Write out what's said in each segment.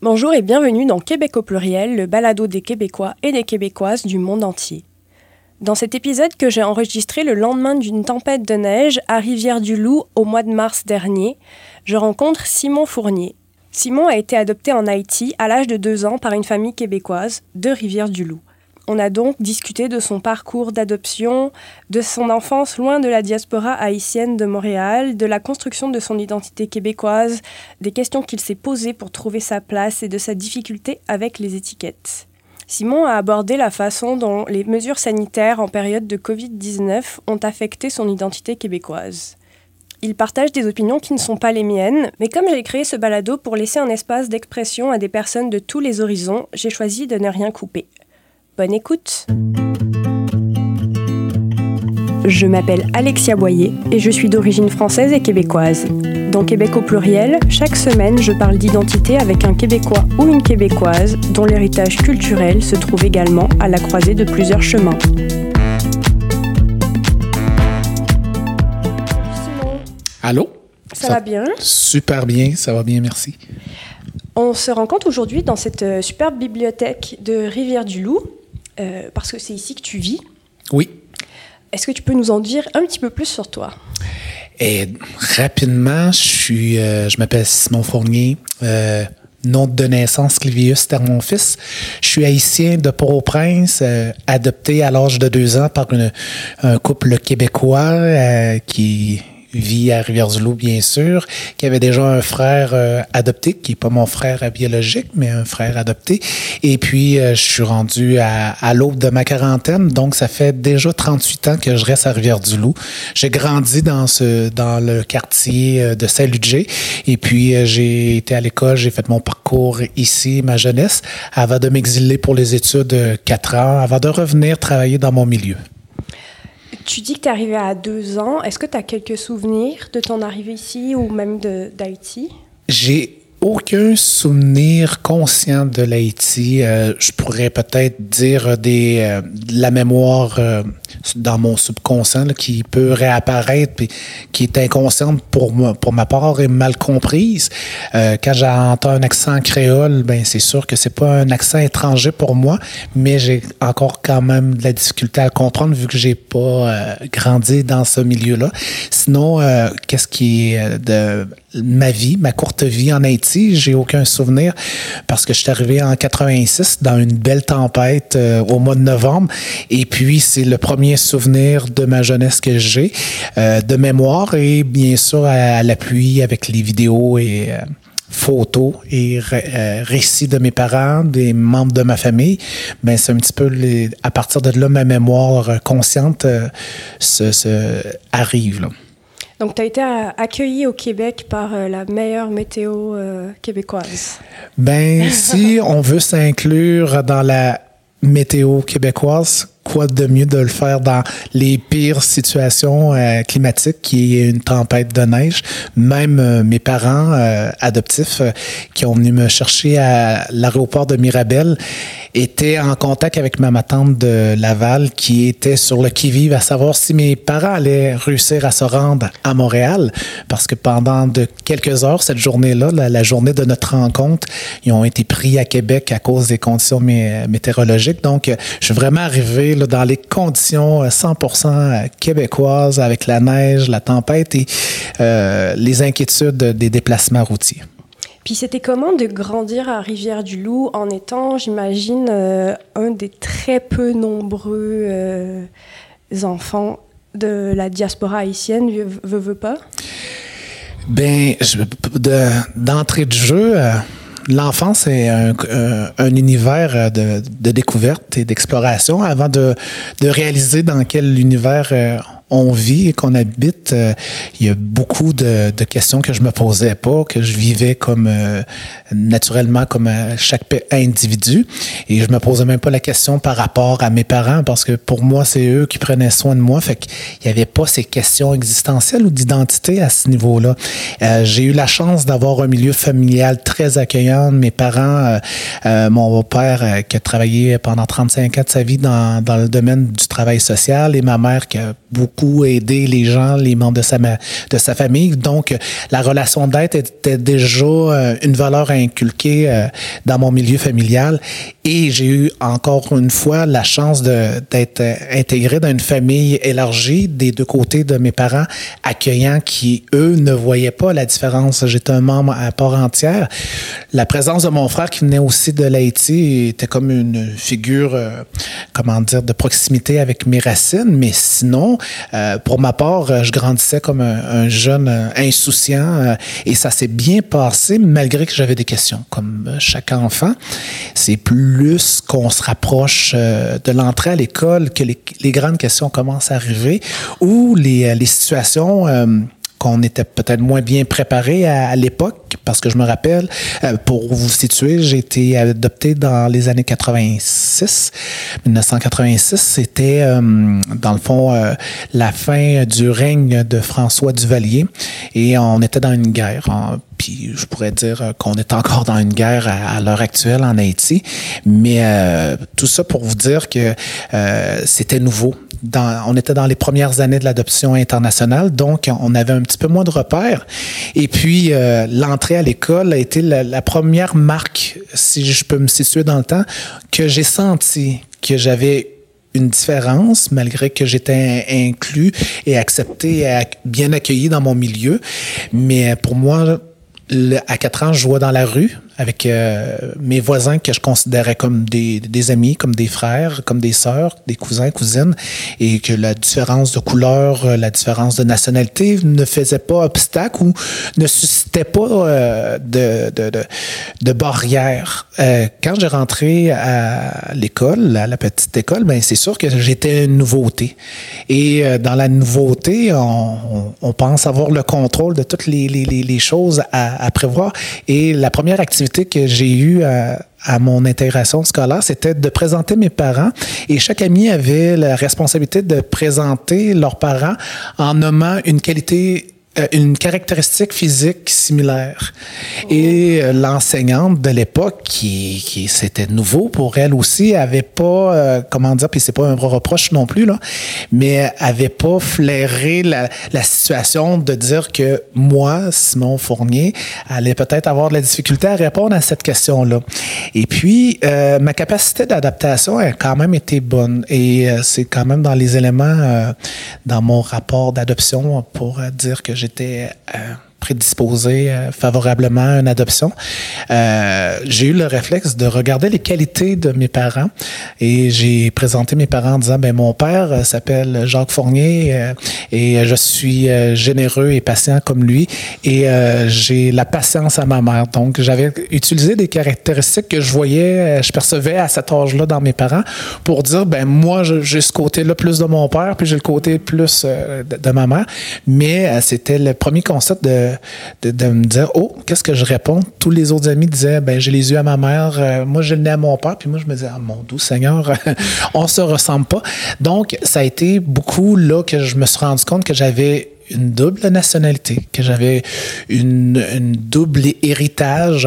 Bonjour et bienvenue dans Québec au pluriel, le balado des Québécois et des Québécoises du monde entier. Dans cet épisode que j'ai enregistré le lendemain d'une tempête de neige à Rivière-du-Loup au mois de mars dernier, je rencontre Simon Fournier. Simon a été adopté en Haïti à l'âge de 2 ans par une famille québécoise de Rivière-du-Loup. On a donc discuté de son parcours d'adoption, de son enfance loin de la diaspora haïtienne de Montréal, de la construction de son identité québécoise, des questions qu'il s'est posées pour trouver sa place et de sa difficulté avec les étiquettes. Simon a abordé la façon dont les mesures sanitaires en période de Covid-19 ont affecté son identité québécoise. Il partage des opinions qui ne sont pas les miennes, mais comme j'ai créé ce balado pour laisser un espace d'expression à des personnes de tous les horizons, j'ai choisi de ne rien couper. Bonne écoute! Je m'appelle Alexia Boyer et je suis d'origine française et québécoise. Dans Québec au pluriel, chaque semaine, je parle d'identité avec un Québécois ou une Québécoise dont l'héritage culturel se trouve également à la croisée de plusieurs chemins. Simon. Allô? Ça va bien? Super bien, ça va bien, merci. On se rencontre aujourd'hui dans cette superbe bibliothèque de Rivière-du-Loup, parce que c'est ici que tu vis. Oui. Est-ce que tu peux nous en dire un petit peu plus sur toi? Rapidement, je m'appelle Simon Fournier, nom de naissance Clivius Termonfils. Je suis haïtien de Port-au-Prince, adopté à l'âge de 2 ans par un couple québécois qui vit à Rivière-du-Loup, bien sûr, qui avait déjà un frère adopté, qui n'est pas mon frère biologique, mais un frère adopté. Et puis, je suis rendu à l'aube de ma quarantaine, donc ça fait déjà 38 ans que je reste à Rivière-du-Loup. J'ai grandi dans le quartier de Saint-Ludger, et puis j'ai été à l'école, j'ai fait mon parcours ici, ma jeunesse, avant de m'exiler pour les études 4 ans, avant de revenir travailler dans mon milieu. Tu dis que tu es arrivé à 2 ans. Est-ce que tu as quelques souvenirs de ton arrivée ici ou même d'Haïti? J'ai aucun souvenir conscient de l'Haïti. Je pourrais peut-être dire de la mémoire dans mon subconscient là, qui peut réapparaître et qui est inconsciente pour ma part et mal comprise. Quand j'entends un accent créole, ben c'est sûr que c'est pas un accent étranger pour moi, mais j'ai encore quand même de la difficulté à le comprendre vu que j'ai pas grandi dans ce milieu-là. Sinon, qu'est-ce qui est de ma vie, ma courte vie en Haïti, j'ai aucun souvenir parce que je suis arrivé en 86 dans une belle tempête au mois de novembre et puis c'est le premier souvenir de ma jeunesse que j'ai de mémoire et bien sûr à l'appui avec les vidéos et photos et récits de mes parents, des membres de ma famille, ben c'est un petit peu à partir de là ma mémoire consciente arrive là. Donc, tu as été accueilli au Québec par la meilleure météo québécoise. Ben, si on veut s'inclure dans la météo québécoise, quoi de mieux de le faire dans les pires situations climatiques, qui est une tempête de neige. Même mes parents adoptifs qui ont venu me chercher à l'aéroport de Mirabel étaient en contact avec ma tante de Laval qui était sur le qui-vive à savoir si mes parents allaient réussir à se rendre à Montréal parce que pendant de quelques heures, cette journée-là, la journée de notre rencontre, ils ont été pris à Québec à cause des conditions météorologiques. Donc, je suis vraiment arrivé là, dans les conditions 100% québécoises avec la neige, la tempête et les inquiétudes des déplacements routiers. Puis c'était comment de grandir à Rivière-du-Loup en étant, j'imagine, un des très peu nombreux enfants de la diaspora haïtienne, veux pas? Ben, d'entrée de jeu, l'enfance est un univers de découverte et d'exploration avant de réaliser dans quel univers on vit et qu'on habite. Il y a beaucoup de questions que je me posais pas, que je vivais comme naturellement comme chaque individu. Et je me posais même pas la question par rapport à mes parents parce que pour moi, c'est eux qui prenaient soin de moi. Fait qu'il y avait pas ces questions existentielles ou d'identité à ce niveau-là. J'ai eu la chance d'avoir un milieu familial très accueillant. Mes parents, mon père qui a travaillé pendant 35 ans de sa vie dans le domaine du travail social et ma mère qui a beaucoup beaucoup aidé les gens, les membres de sa famille. Donc, la relation d'aide était déjà une valeur à inculquer dans mon milieu familial. Et j'ai eu encore une fois la chance d'être intégré dans une famille élargie des deux côtés de mes parents, accueillants, qui, eux, ne voyaient pas la différence. J'étais un membre à part entière. La présence de mon frère qui venait aussi de l'Haïti était comme une figure, de proximité avec mes racines. Mais sinon, pour ma part, je grandissais comme un jeune insouciant et ça s'est bien passé malgré que j'avais des questions. Comme chaque enfant, c'est plus qu'on se rapproche de l'entrée à l'école que les grandes questions commencent à arriver ou les situations qu'on était peut-être moins bien préparé à l'époque, parce que je me rappelle, pour vous situer, j'ai été adopté dans les années 1986. C'était, dans le fond, la fin du règne de François Duvalier et on était dans une guerre. Puis je pourrais dire qu'on est encore dans une guerre à l'heure actuelle en Haïti, mais tout ça pour vous dire que c'était nouveau. On était dans les premières années de l'adoption internationale, donc on avait un petit peu moins de repères. Et puis, l'entrée à l'école a été la première marque, si je peux me situer dans le temps, que j'ai senti que j'avais une différence, malgré que j'étais inclus et accepté et bien accueilli dans mon milieu. Mais pour moi, à 4 ans, je jouais dans la rue avec mes voisins que je considérais comme des amis, comme des frères, comme des sœurs, des cousins, cousines, et que la différence de couleur, la différence de nationalité ne faisait pas obstacle ou ne suscitait pas de barrière. Quand j'ai rentré à l'école, à la petite école, ben c'est sûr que j'étais une nouveauté. Et dans la nouveauté, on pense avoir le contrôle de toutes les choses à prévoir. Et la première activité que j'ai eue à mon intégration scolaire, c'était de présenter mes parents. Et chaque ami avait la responsabilité de présenter leurs parents en nommant une caractéristique physique similaire. Et l'enseignante de l'époque, qui c'était nouveau pour elle aussi, avait pas, puis c'est pas un reproche non plus, là, mais avait pas flairé la situation de dire que moi, Simon Fournier, allait peut-être avoir de la difficulté à répondre à cette question-là. Et puis, ma capacité d'adaptation a quand même été bonne. Et c'est quand même dans les éléments dans mon rapport d'adoption pour dire que j'étais prédisposé favorablement à une adoption. J'ai eu le réflexe de regarder les qualités de mes parents et j'ai présenté mes parents en disant, mon père s'appelle Jacques Fournier et je suis généreux et patient comme lui et j'ai la patience à ma mère. Donc, j'avais utilisé des caractéristiques que je percevais à cet âge-là dans mes parents pour dire, moi, j'ai ce côté-là plus de mon père, puis j'ai le côté plus de ma mère. Mais c'était le premier concept de me dire, qu'est-ce que je réponds? Tous les autres amis disaient, j'ai les yeux à ma mère, moi j'ai le nez à mon père, puis moi je me disais, mon doux Seigneur, on se ressemble pas. Donc, ça a été beaucoup là que je me suis rendu compte que j'avais une double nationalité, que j'avais une double héritage,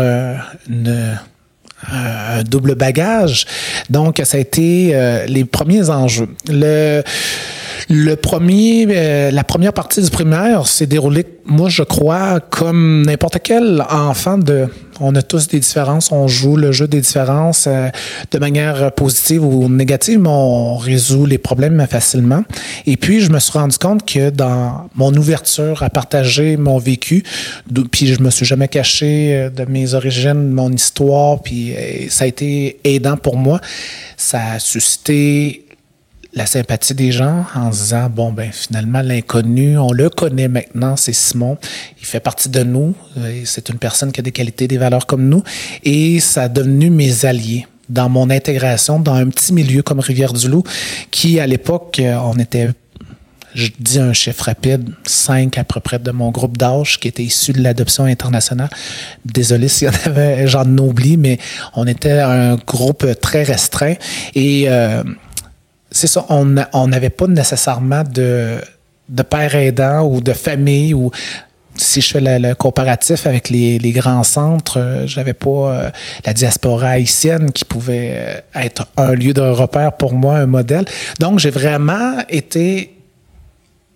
un double bagage. Donc, ça a été les premiers enjeux. La première partie du primaire s'est déroulée, moi, je crois, comme n'importe quel enfant on a tous des différences, on joue le jeu des différences de manière positive ou négative, mais on résout les problèmes facilement. Et puis, je me suis rendu compte que dans mon ouverture à partager mon vécu, puis je me suis jamais caché de mes origines, de mon histoire, puis ça a été aidant pour moi. Ça a suscité la sympathie des gens en se disant, finalement, l'inconnu, on le connaît maintenant, c'est Simon. Il fait partie de nous. C'est une personne qui a des qualités, des valeurs comme nous. Et ça a devenu mes alliés dans mon intégration dans un petit milieu comme Rivière-du-Loup, qui, à l'époque, on était, je dis un chiffre rapide, 5 à peu près de mon groupe d'âge qui était issu de l'adoption internationale. Désolé s'il y en avait, j'en oublie, mais on était un groupe très restreint. Et c'est ça, on n'avait pas nécessairement de père aidant ou de famille ou si je fais le comparatif avec les grands centres, j'avais pas la diaspora haïtienne qui pouvait être un lieu de repère pour moi, un modèle. Donc, j'ai vraiment été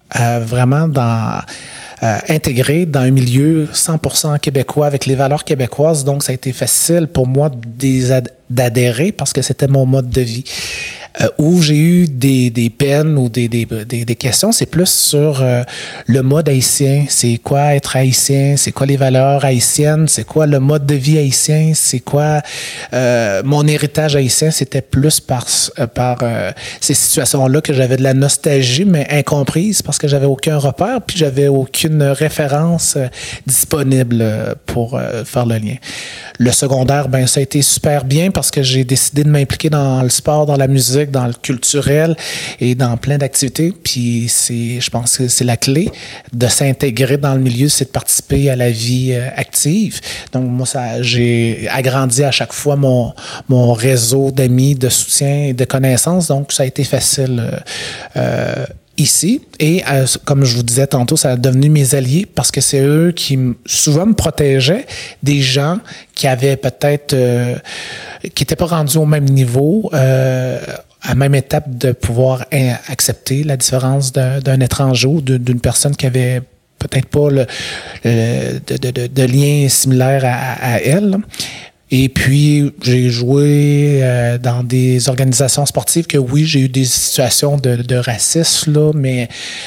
vraiment intégré dans un milieu 100% québécois avec les valeurs québécoises. Donc, ça a été facile pour moi d'adhérer parce que c'était mon mode de vie. Où j'ai eu des peines ou des questions, c'est plus sur le mode haïtien. C'est quoi être haïtien? C'est quoi les valeurs haïtiennes? C'est quoi le mode de vie haïtien? C'est quoi mon héritage haïtien? C'était plus par ces situations-là que j'avais de la nostalgie, mais incomprise parce que j'avais aucun repère puis j'avais aucune référence disponible pour faire le lien. Le secondaire, ben ça a été super bien parce que j'ai décidé de m'impliquer dans le sport, dans la musique, dans le culturel et dans plein d'activités. Puis je pense que c'est la clé de s'intégrer dans le milieu, c'est de participer à la vie active. Donc moi, j'ai agrandi à chaque fois mon réseau d'amis, de soutien et de connaissances. Donc ça a été facile ici. Et comme je vous disais tantôt, ça a devenu mes alliés parce que c'est eux qui souvent me protégeaient des gens qui avaient peut-être qui n'étaient pas rendus au même niveau, à la même étape de pouvoir accepter la différence d'un étranger ou d'une personne qui avait peut-être pas de lien similaire à elle. Et puis, j'ai joué dans des organisations sportives que oui, j'ai eu des situations de racisme, là, mais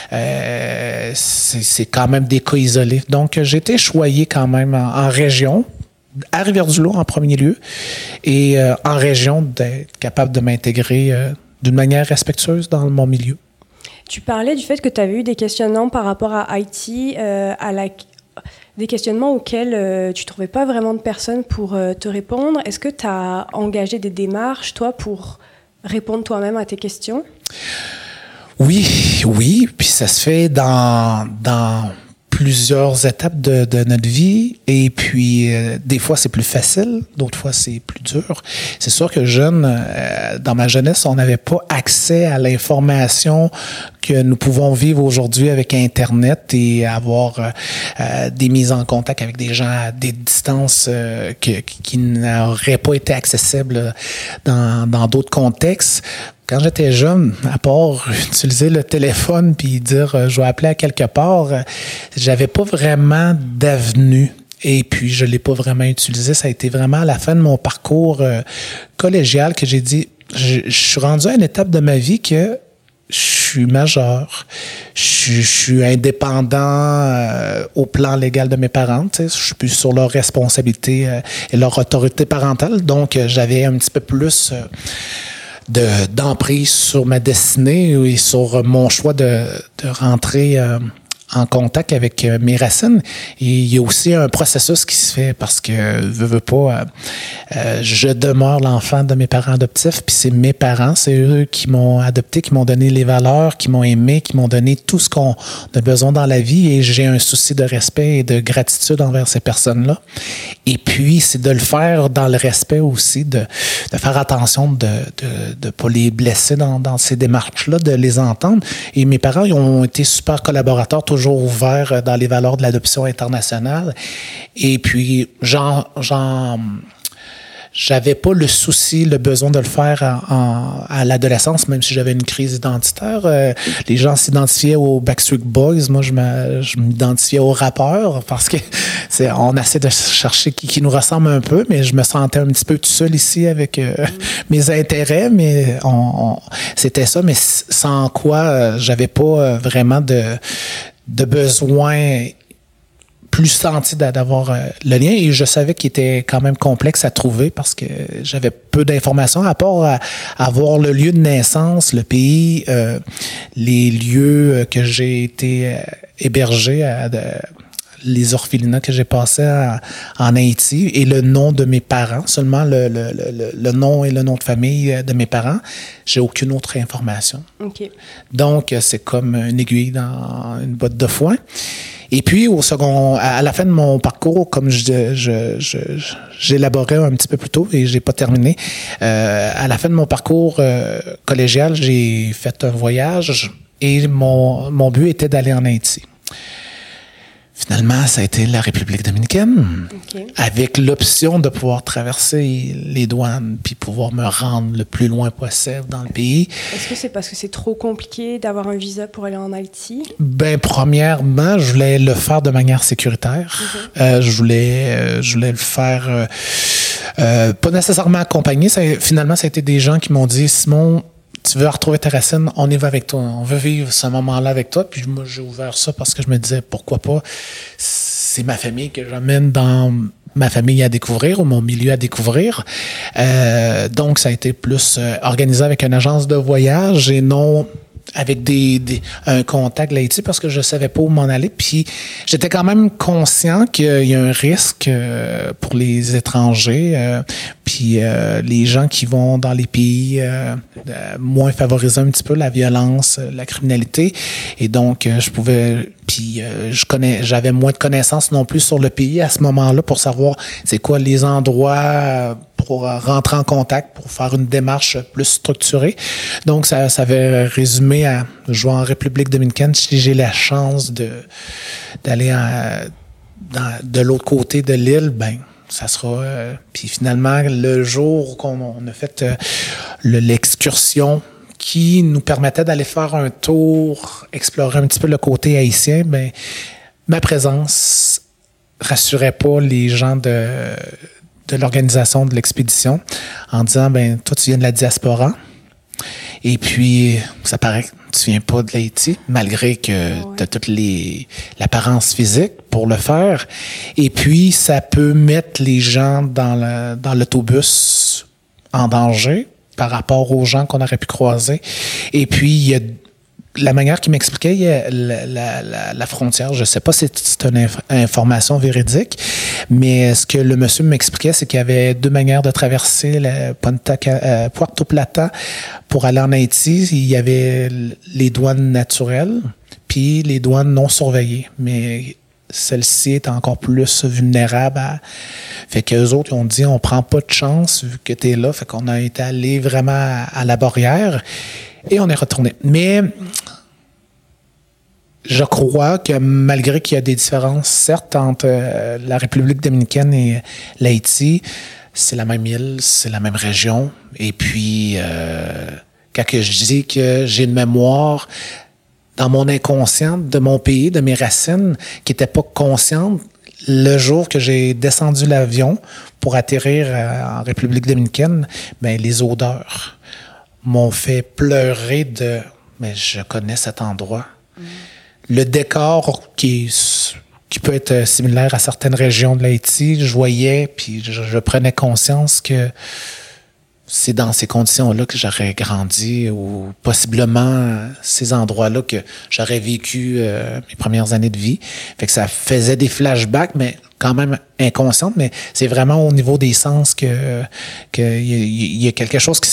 c'est quand même des cas isolés. Donc, j'ai été choyé quand même en région, à Rivière-du-Loup en premier lieu, et en région d'être capable de m'intégrer d'une manière respectueuse dans mon milieu. Tu parlais du fait que tu avais eu des questionnements par rapport à Haïti, des questionnements auxquels tu ne trouvais pas vraiment de personnes pour te répondre. Est-ce que tu as engagé des démarches, toi, pour répondre toi-même à tes questions? Oui. Puis ça se fait dans plusieurs étapes de notre vie. Et puis, des fois, c'est plus facile. D'autres fois, c'est plus dur. C'est sûr que jeune, dans ma jeunesse, on n'avait pas accès à l'information que nous pouvons vivre aujourd'hui avec Internet et avoir des mises en contact avec des gens à des distances qui n'auraient pas été accessibles dans d'autres contextes. Quand j'étais jeune, à part utiliser le téléphone puis dire je vais appeler à quelque part, j'avais pas vraiment d'avenue. Et puis, je l'ai pas vraiment utilisé. Ça a été vraiment à la fin de mon parcours collégial que j'ai dit, je suis rendu à une étape de ma vie que je suis majeur, je suis indépendant au plan légal de mes parents, tu sais, je suis plus sur leur responsabilité et leur autorité parentale. Donc, j'avais un petit peu plus d'emprise sur ma destinée et sur mon choix de rentrer en contact avec mes racines. Et il y a aussi un processus qui se fait parce que, veux pas, je demeure l'enfant de mes parents adoptifs, puis c'est mes parents, c'est eux qui m'ont adopté, qui m'ont donné les valeurs, qui m'ont aimé, qui m'ont donné tout ce qu'on a besoin dans la vie, et j'ai un souci de respect et de gratitude envers ces personnes-là. Et puis, c'est de le faire dans le respect aussi, de faire attention de pas les blesser dans ces démarches-là, de les entendre. Et mes parents, ils ont été super collaborateurs, toujours ouverts dans les valeurs de l'adoption internationale. Et puis, j'avais pas le souci, le besoin de le faire à l'adolescence, même si j'avais une crise identitaire. Les gens s'identifiaient aux Backstreet Boys. Moi, je m'identifiais aux rappeurs parce que on essaie de chercher qui nous ressemble un peu, mais je me sentais un petit peu tout seul ici avec mes intérêts, mais c'était ça, mais sans quoi j'avais pas vraiment de besoin plus senti d'avoir le lien, et je savais qu'il était quand même complexe à trouver parce que j'avais peu d'informations à part avoir le lieu de naissance, le pays, les lieux que j'ai été hébergé, les orphelinats que j'ai passés en Haïti, et le nom de mes parents, seulement le nom et le nom de famille de mes parents. J'ai aucune autre information. Okay. Donc, c'est comme une aiguille dans une botte de foin. Et puis, à la fin de mon parcours, comme j'élaborais un petit peu plus tôt et j'ai pas terminé, à la fin de mon parcours collégial, j'ai fait un voyage et mon but était d'aller en Haïti. Finalement, ça a été la République dominicaine, OK. avec l'option de pouvoir traverser les douanes puis pouvoir me rendre le plus loin possible dans le pays. Est-ce que c'est parce que c'est trop compliqué d'avoir un visa pour aller en Haïti? Ben, premièrement, je voulais le faire de manière sécuritaire. Je voulais le faire pas nécessairement accompagné. Finalement, ça a été des gens qui m'ont dit, Simon, tu veux retrouver ta racine, on y va avec toi. On veut vivre ce moment-là avec toi. Puis moi, j'ai ouvert ça parce que je me disais, pourquoi pas? C'est ma famille que j'amène dans ma famille à découvrir ou mon milieu à découvrir. Donc, ça a été plus organisé avec une agence de voyage et non avec un contact l'Haïti parce que je savais pas où m'en aller. Puis j'étais quand même conscient qu'il y a un risque pour les étrangers, puis les gens qui vont dans les pays moins favoriser un petit peu la violence, la criminalité. Et donc, je pouvais... Puis j'avais moins de connaissances non plus sur le pays à ce moment-là pour savoir c'est quoi les endroits pour rentrer en contact, pour faire une démarche plus structurée. Donc, ça avait résumé à jouer en République dominicaine. Si j'ai la chance d'aller de l'autre côté de l'île, ben ça sera... puis finalement, le jour qu'on a fait l'excursion qui nous permettait d'aller faire un tour, explorer un petit peu le côté haïtien, ben ma présence rassurait pas les gens de l'organisation de l'expédition en disant, ben toi, tu viens de la diaspora et puis ça paraît que tu viens pas de l'Haïti, malgré que tu as toute l'apparence physique pour le faire. Et puis, ça peut mettre les gens dans l'autobus en danger par rapport aux gens qu'on aurait pu croiser. Et puis, il y a la manière qu'il m'expliquait, il y a la frontière, je ne sais pas si c'est une information véridique, mais ce que le monsieur m'expliquait, c'est qu'il y avait deux manières de traverser Puerto Plata pour aller en Haïti. Il y avait les douanes naturelles, puis les douanes non surveillées. Mais celle-ci est encore plus vulnérable. Fait qu'eux autres, ils ont dit, on prend pas de chance vu que tu es là. Fait qu'on a été allé vraiment à la barrière. Et on est retourné. Mais je crois que malgré qu'il y a des différences, certes, entre la République dominicaine et l'Haïti, c'est la même île, c'est la même région. Et puis, quand je dis que j'ai une mémoire dans mon inconscient de mon pays, de mes racines, qui n'était pas consciente, le jour que j'ai descendu l'avion pour atterrir en République dominicaine, ben les odeurs m'ont fait pleurer mais je connais cet endroit. Le décor qui peut être similaire à certaines régions de l'Haïti, je voyais, puis je prenais conscience que c'est dans ces conditions-là que j'aurais grandi ou possiblement ces endroits-là que j'aurais vécu mes premières années de vie. Fait que ça faisait des flashbacks, mais quand même inconscientes, mais c'est vraiment au niveau des sens que y a quelque chose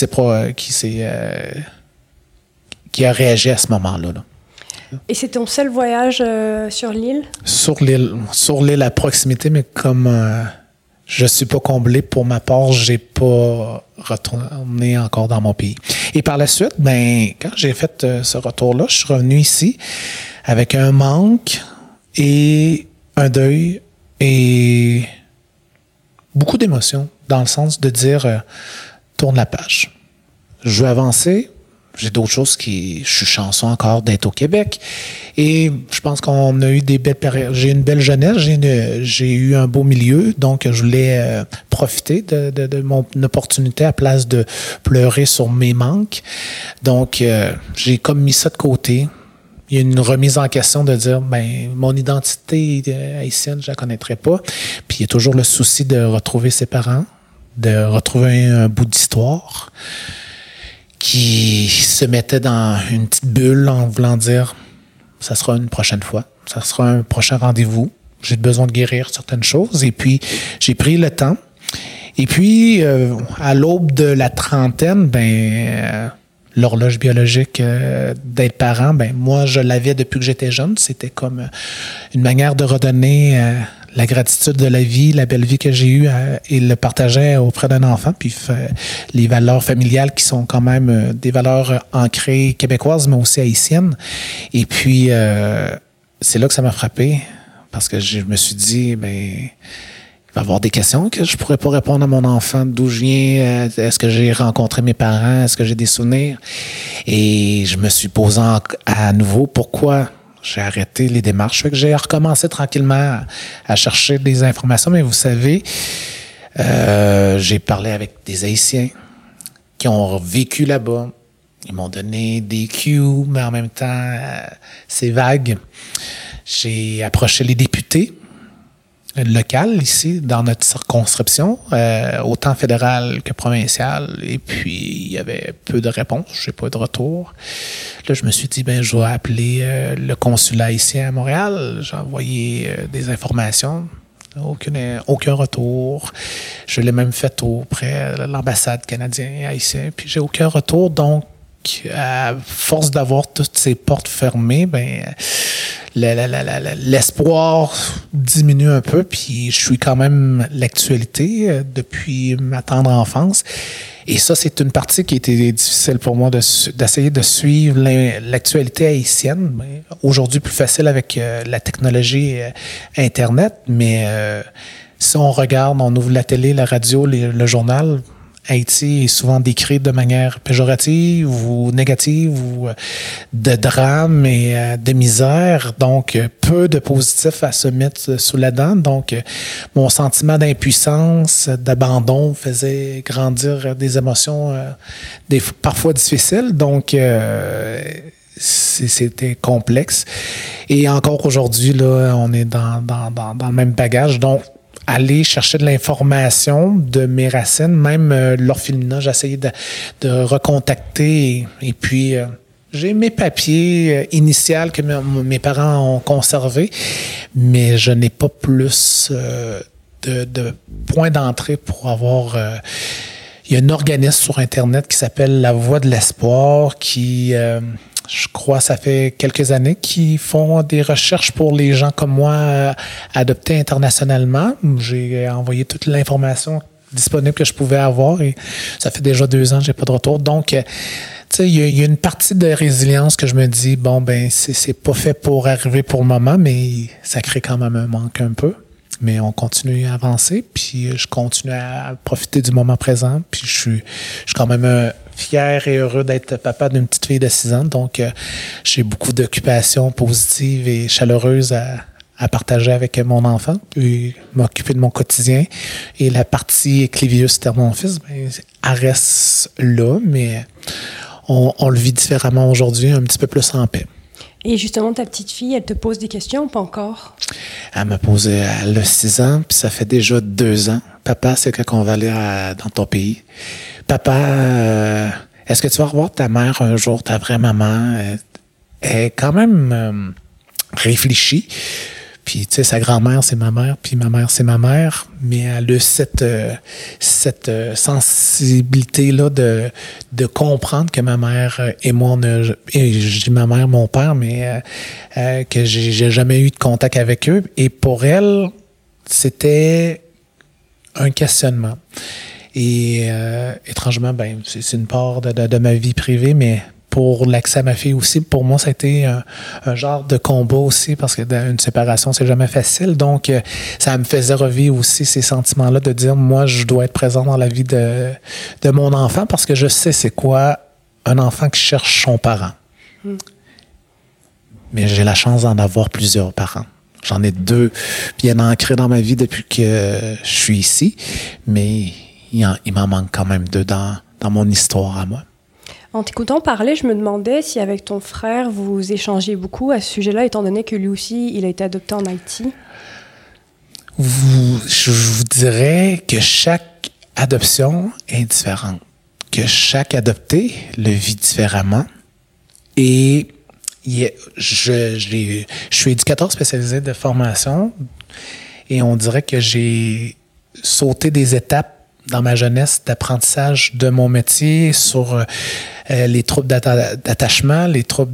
qui a réagi à ce moment-là. Là. Et c'est ton seul voyage sur l'île? Sur l'île à proximité, mais comme je suis pas comblé pour ma part, j'ai pas retourné encore dans mon pays. Et par la suite, ben quand j'ai fait ce retour-là, je suis revenu ici avec un manque et un deuil et beaucoup d'émotions dans le sens de dire tourne la page. Je veux avancer. J'ai d'autres choses je suis chanceux encore d'être au Québec. Et je pense qu'on a eu des belles périodes. J'ai une belle jeunesse, j'ai eu un beau milieu, donc je voulais profiter de mon opportunité à place de pleurer sur mes manques. Donc, j'ai comme mis ça de côté. Il y a une remise en question de dire, ben, mon identité haïtienne, je la connaîtrais pas. Puis il y a toujours le souci de retrouver ses parents, de retrouver un bout d'histoire qui se mettait dans une petite bulle en voulant dire ça sera une prochaine fois, ça sera un prochain rendez-vous. J'ai besoin de guérir certaines choses. Et puis, j'ai pris le temps. Et puis, à l'aube de la trentaine, ben l'horloge biologique d'être parent, ben moi, je l'avais depuis que j'étais jeune. C'était comme une manière de redonner la gratitude de la vie, la belle vie que j'ai eue et le partager auprès d'un enfant, puis les valeurs familiales qui sont quand même des valeurs ancrées québécoises, mais aussi haïtiennes. Et puis, c'est là que ça m'a frappé. parce que je me suis dit, ben, il va y avoir des questions que je pourrais pas répondre à mon enfant. D'où je viens? Est-ce que j'ai rencontré mes parents? Est-ce que j'ai des souvenirs? Et je me suis posé à nouveau pourquoi j'ai arrêté les démarches. Fait que j'ai recommencé tranquillement à chercher des informations. Mais vous savez, j'ai parlé avec des Haïtiens qui ont vécu là-bas. Ils m'ont donné des cues, mais en même temps, c'est vague. J'ai approché les députés locaux ici, dans notre circonscription, autant fédérale que provinciale. Et puis, il y avait peu de réponses. J'ai pas eu de retour. Là, je me suis dit, ben, je vais appeler le consulat ici à Montréal. J'ai envoyé des informations. Aucun retour. Je l'ai même fait auprès de l'ambassade canadienne haïtienne. Puis, j'ai aucun retour. Donc, à force d'avoir toutes ces portes fermées, ben l'espoir diminue un peu, puis je suis quand même l'actualité depuis ma tendre enfance. Et ça, c'est une partie qui était difficile pour moi d'essayer de suivre l'actualité haïtienne. Mais aujourd'hui, plus facile avec la technologie Internet, mais si on regarde, on ouvre la télé, la radio, le journal, Haïti est souvent décrit de manière péjorative ou négative ou de drame et de misère. Donc, peu de positifs à se mettre sous la dent. Donc, mon sentiment d'impuissance, d'abandon faisait grandir des émotions parfois difficiles. Donc, c'était complexe. Et encore aujourd'hui, là, on est dans le même bagage. Donc, aller chercher de l'information de mes racines, même l'orphelinat, j'ai essayé de recontacter et puis j'ai mes papiers initiaux que mes parents ont conservés, mais je n'ai pas plus de points d'entrée pour avoir... il y a un organisme sur Internet qui s'appelle La Voix de l'Espoir qui... je crois ça fait quelques années qu'ils font des recherches pour les gens comme moi adoptés internationalement. J'ai envoyé toute l'information disponible que je pouvais avoir et ça fait déjà 2 ans que j'ai pas de retour. Donc, tu sais, il y a une partie de résilience que je me dis, bon, ben c'est pas fait pour arriver pour le moment, mais ça crée quand même un manque un peu. Mais on continue à avancer, puis je continue à profiter du moment présent. Puis je suis quand même fier et heureux d'être papa d'une petite fille de 6 ans. Donc, j'ai beaucoup d'occupations positives et chaleureuses à partager avec mon enfant, puis m'occuper de mon quotidien. Et la partie Clévius, c'était mon fils, ben, elle reste là, mais on le vit différemment aujourd'hui, un petit peu plus en paix. Et justement, ta petite fille, elle te pose des questions ou pas encore? Elle a 6 ans, puis ça fait déjà 2 ans. Papa, c'est quand on va aller dans ton pays. Papa, est-ce que tu vas revoir ta mère un jour, ta vraie maman? Elle est quand même réfléchie. Puis, tu sais, sa grand-mère, c'est ma mère, puis ma mère, c'est ma mère. Mais elle a cette sensibilité-là de comprendre que ma mère et moi, et je dis ma mère, mon père, mais que j'ai jamais eu de contact avec eux. Et pour elle, c'était un questionnement. Et étrangement, ben, c'est une part de ma vie privée, mais pour l'accès à ma fille aussi, pour moi, ça a été un genre de combat aussi, parce que dans une séparation, c'est jamais facile. Donc, ça me faisait revivre aussi ces sentiments-là de dire, moi, je dois être présent dans la vie de mon enfant, parce que je sais c'est quoi un enfant qui cherche son parent. Mais j'ai la chance d'en avoir plusieurs parents. J'en ai 2 bien ancrés dans ma vie depuis que je suis ici, mais il m'en manque quand même 2 dans mon histoire à moi. En t'écoutant parler, je me demandais si avec ton frère, vous échangez beaucoup à ce sujet-là, étant donné que lui aussi, il a été adopté en Haïti. Je vous dirais que chaque adoption est différente, que chaque adopté le vit différemment. Et je suis éducateur spécialisé de formation et on dirait que j'ai sauté des étapes dans ma jeunesse d'apprentissage de mon métier sur les troubles d'attachement, les troubles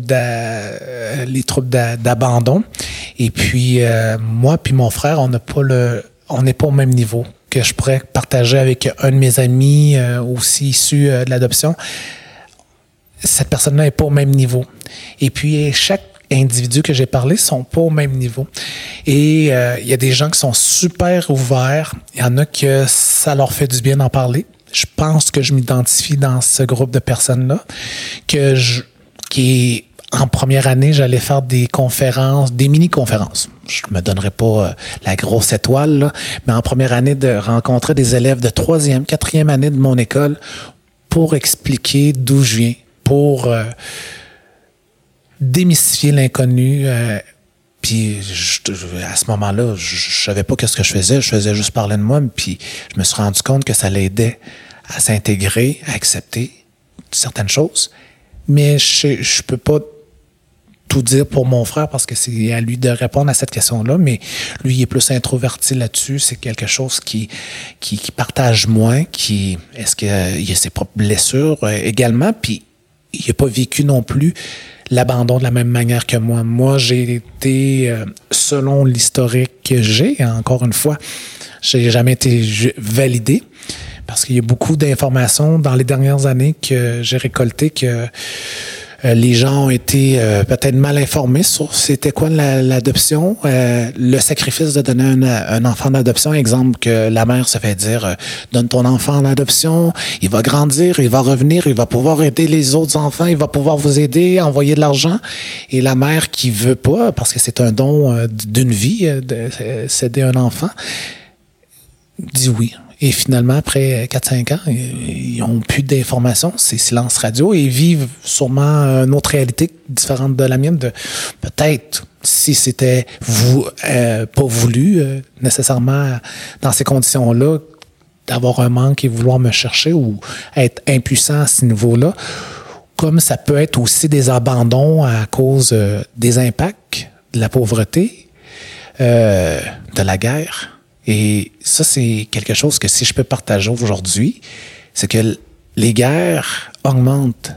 d'abandon. Et puis, moi puis mon frère, on n'est pas au même niveau que je pourrais partager avec un de mes amis aussi issu de l'adoption. Cette personne-là n'est pas au même niveau. Et puis, chaque individus que j'ai parlé sont pas au même niveau. Et il y a des gens qui sont super ouverts. Il y en a que ça leur fait du bien d'en parler. Je pense que je m'identifie dans ce groupe de personnes-là, en première année, j'allais faire des conférences, des mini-conférences. Je me donnerais pas la grosse étoile, là, mais en première année, de rencontrer des élèves de 3e, 4e année de mon école pour expliquer d'où je viens, pour démystifier l'inconnu. Puis à ce moment-là, je savais pas qu'est-ce que je faisais juste parler de moi, puis je me suis rendu compte que ça l'aidait à s'intégrer, à accepter certaines choses. Mais je peux pas tout dire pour mon frère parce que c'est à lui de répondre à cette question-là, mais lui, il est plus introverti là-dessus. C'est quelque chose qui partage moins, est-ce qu'il y a ses propres blessures également, puis il n'a pas vécu non plus l'abandon de la même manière que moi. Moi, j'ai été, selon l'historique que j'ai, encore une fois, j'ai jamais été validé parce qu'il y a beaucoup d'informations dans les dernières années que j'ai récoltées que les gens ont été peut-être mal informés sur c'était quoi l'adoption, le sacrifice de donner un enfant d'adoption. Exemple que la mère se fait dire donne ton enfant en adoption, il va grandir, il va revenir, il va pouvoir aider les autres enfants, il va pouvoir vous aider, envoyer de l'argent. Et la mère qui veut pas, parce que c'est un don d'une vie de céder un enfant, dit oui. Et finalement, après 4-5 ans, ils n'ont plus d'informations. C'est silence radio et ils vivent sûrement une autre réalité différente de la mienne. Peut-être, si c'était pas voulu nécessairement dans ces conditions-là, d'avoir un manque et vouloir me chercher ou être impuissant à ce niveau-là, comme ça peut être aussi des abandons à cause des impacts, de la pauvreté, de la guerre. Et ça, c'est quelque chose que si je peux partager aujourd'hui, c'est que les guerres augmentent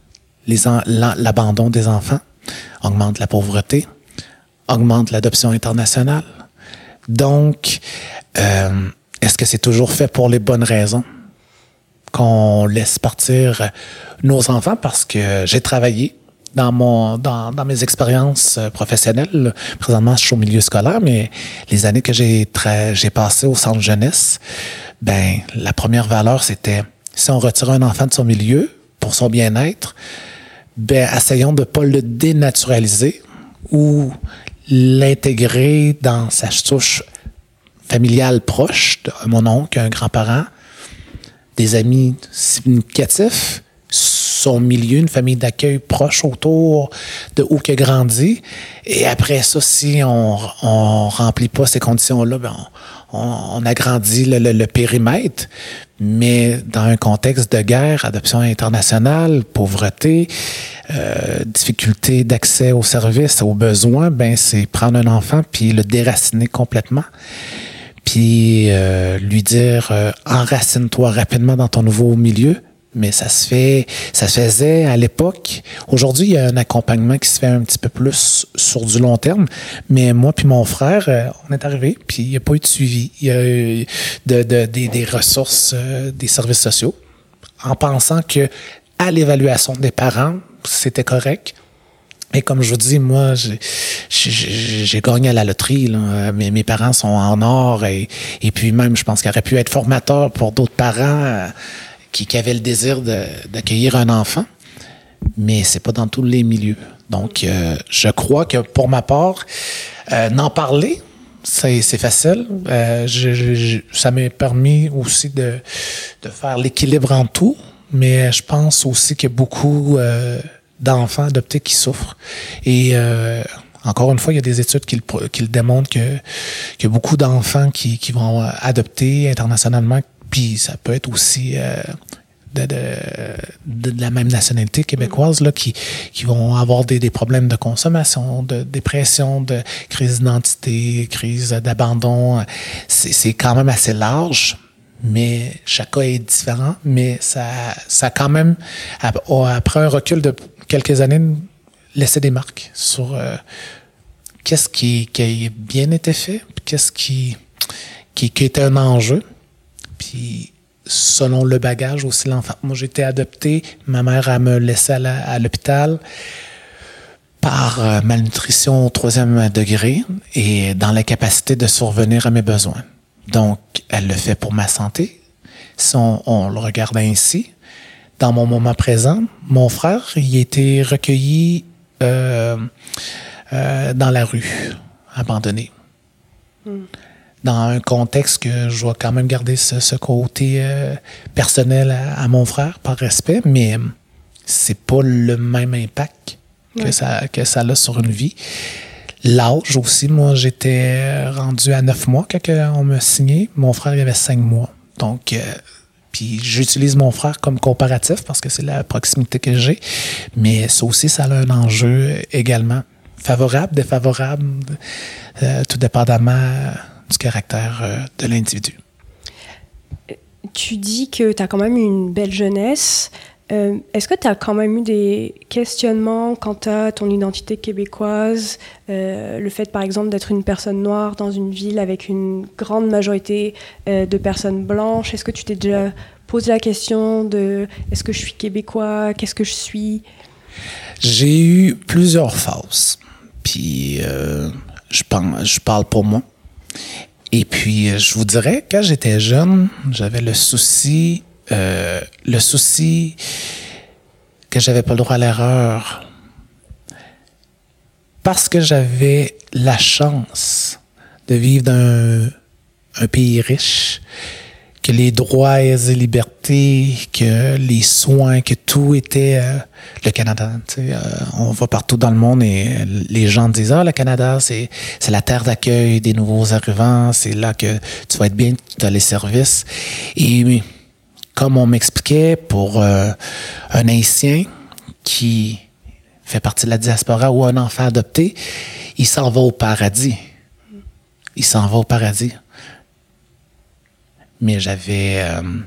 l'abandon des enfants, augmentent la pauvreté, augmentent l'adoption internationale. Donc, est-ce que c'est toujours fait pour les bonnes raisons qu'on laisse partir nos enfants? Parce que j'ai travaillé dans mes expériences professionnelles. Présentement, je suis au milieu scolaire, mais les années que j'ai passées au centre jeunesse, ben la première valeur, c'était si on retire un enfant de son milieu pour son bien-être, ben essayons de ne pas le dénaturaliser ou l'intégrer dans sa souche familiale proche, mon oncle, un grand-parent, des amis significatifs, son milieu, une famille d'accueil proche autour de où il a grandi. Et après ça, si on remplit pas ces conditions-là, ben on agrandit le périmètre. Mais dans un contexte de guerre, adoption internationale, pauvreté, difficulté d'accès aux services, aux besoins, ben c'est prendre un enfant puis le déraciner complètement. Puis lui dire enracine-toi rapidement dans ton nouveau milieu. Mais ça se faisait à l'époque. Aujourd'hui, il y a un accompagnement qui se fait un petit peu plus sur du long terme. Mais moi puis mon frère, on est arrivé, puis il n'y a pas eu de suivi. Il y a eu des ressources, des services sociaux, en pensant que à l'évaluation des parents, c'était correct. Et comme je vous dis, moi, j'ai gagné à la loterie. Là. Mes parents sont en or. Et puis même, je pense qu'il aurait pu être formateur pour d'autres parents qui avaient le désir d'accueillir un enfant. Mais c'est pas dans tous les milieux. Donc, je crois que pour ma part, n'en parler, c'est facile. Ça m'a permis aussi de faire l'équilibre en tout. Mais je pense aussi qu'il y a beaucoup d'enfants adoptés qui souffrent. Et encore une fois, il y a des études qui le démontrent qu'il y a beaucoup d'enfants qui vont adopter internationalement. Puis ça peut être aussi de la même nationalité québécoise là, qui vont avoir des problèmes de consommation, de dépression, de crise d'identité, crise d'abandon. C'est quand même assez large, mais chaque cas est différent. Mais ça quand même, après un recul de quelques années, laissé des marques sur qu'est-ce qui a bien été fait, qu'est-ce qui était un enjeu. Puis, selon le bagage aussi, l'enfant. Moi, j'ai été adopté. Ma mère, elle me laissait à l'hôpital par malnutrition au 3e degré et dans l'incapacité de survenir à mes besoins. Donc, elle le fait pour ma santé. Si on le regarde ainsi, dans mon moment présent, mon frère, il a été recueilli dans la rue, abandonné. Dans un contexte que je dois quand même garder ce côté personnel à mon frère, par respect, mais c'est pas le même impact que ça a sur une vie. L'âge aussi, moi, j'étais rendu à 9 mois quand on m'a signé. Mon frère, il avait 5 mois. Donc, puis j'utilise mon frère comme comparatif parce que c'est la proximité que j'ai. Mais ça aussi, ça a un enjeu également. Favorable, défavorable, tout dépendamment du caractère de l'individu. Tu dis que tu as quand même eu une belle jeunesse. Est-ce que tu as quand même eu des questionnements quant à ton identité québécoise, le fait par exemple d'être une personne noire dans une ville avec une grande majorité de personnes blanches? Est-ce que tu t'es déjà posé la question de est-ce que je suis québécois, qu'est-ce que je suis? J'ai eu plusieurs phases, puis je parle pour moi. Et puis je vous dirais, quand j'étais jeune, j'avais le souci que j'avais pas le droit à l'erreur parce que j'avais la chance de vivre dans un pays riche, que les droits et les libertés, que les soins, que tout était le Canada. On va partout dans le monde et les gens disent « Ah, le Canada, c'est la terre d'accueil des nouveaux arrivants, c'est là que tu vas être bien, tu as les services. » Et comme on m'expliquait, pour un Haïtien qui fait partie de la diaspora ou un enfant adopté, il s'en va au paradis. Il s'en va au paradis. Mais j'avais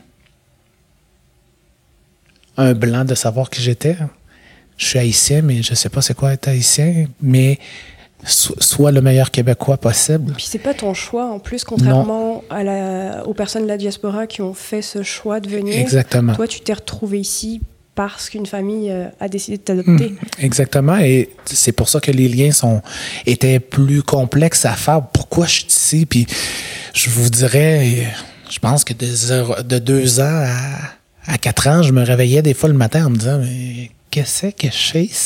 un blanc de savoir qui j'étais. Je suis haïtien, mais je ne sais pas c'est quoi être haïtien, mais soit le meilleur Québécois possible. Puis c'est pas ton choix en plus, contrairement aux personnes de la diaspora qui ont fait ce choix de venir. Exactement. Toi, tu t'es retrouvé ici parce qu'une famille a décidé de t'adopter. Exactement, et c'est pour ça que les liens étaient plus complexes à faire. Pourquoi je suis ici? Puis je vous dirais, je pense que de 2 ans à 4 ans, je me réveillais des fois le matin en me disant « Mais qu'est-ce que je fais ici? »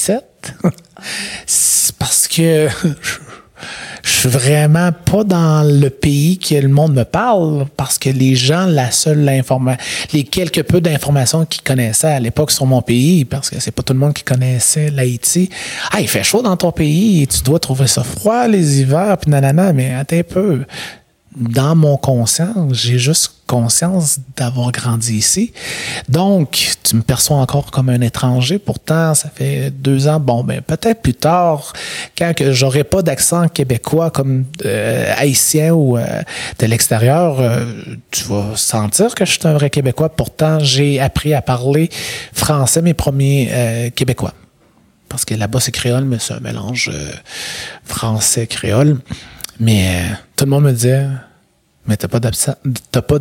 C'est parce que je suis vraiment pas dans le pays que le monde me parle, parce que les gens, les quelque peu d'informations qu'ils connaissaient à l'époque sur mon pays, parce que c'est pas tout le monde qui connaissait l'Haïti. « Ah, il fait chaud dans ton pays et tu dois trouver ça froid les hivers, puis nanana, mais attends un peu. » Dans mon conscient, j'ai juste conscience d'avoir grandi ici. Donc, tu me perçois encore comme un étranger. Pourtant, ça fait 2 ans. Bon, ben peut-être plus tard, quand que j'aurai pas d'accent québécois comme haïtien ou de l'extérieur, tu vas sentir que je suis un vrai Québécois. Pourtant, j'ai appris à parler français, mes premiers Québécois. Parce que là-bas, c'est créole, mais c'est un mélange français-créole. Mais tout le monde me disait « Mais t'as pas d'accent. »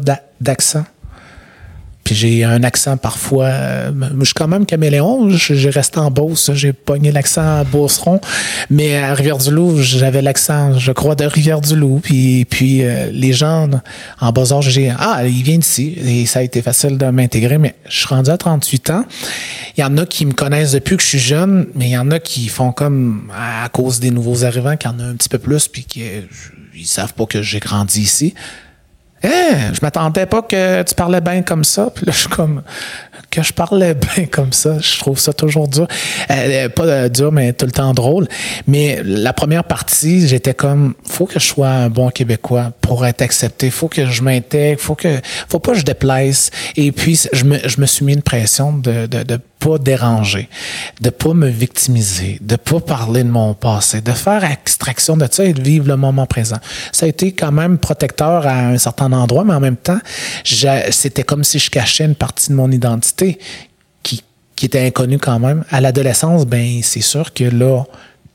Puis j'ai un accent parfois... je suis quand même caméléon. J'ai resté en Beauce. J'ai pogné l'accent à Beauceron. Mais à Rivière-du-Loup, j'avais l'accent, je crois, de Rivière-du-Loup. Puis les gens en bas âge, il vient d'ici. Et ça a été facile de m'intégrer. Mais je suis rendu à 38 ans. Il y en a qui me connaissent depuis que je suis jeune, mais il y en a qui font comme, à cause des nouveaux arrivants, qu'il y en a un petit peu plus, puis ils savent pas que j'ai grandi ici. Je m'attendais pas que tu parlais bien comme ça. Puis là, je suis comme, que je parlais bien comme ça. Je trouve ça toujours dur. Pas dur, mais tout le temps drôle. Mais la première partie, j'étais comme, faut que je sois un bon Québécois pour être accepté. Faut que je m'intègre. Faut pas que je déplaise. Et puis, je me suis mis une pression de pas déranger, de pas me victimiser, de pas parler de mon passé, de faire extraction de ça et de vivre le moment présent. Ça a été quand même protecteur à un certain endroit, mais en même temps, c'était comme si je cachais une partie de mon identité qui était inconnue quand même. À l'adolescence, ben c'est sûr que là,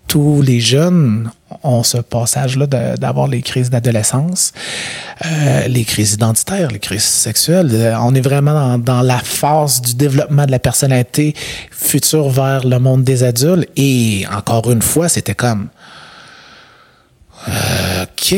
tous les jeunes ont ce passage-là d'avoir les crises d'adolescence, les crises identitaires, les crises sexuelles. On est vraiment dans la phase du développement de la personnalité future vers le monde des adultes. Et encore une fois, c'était comme... OK,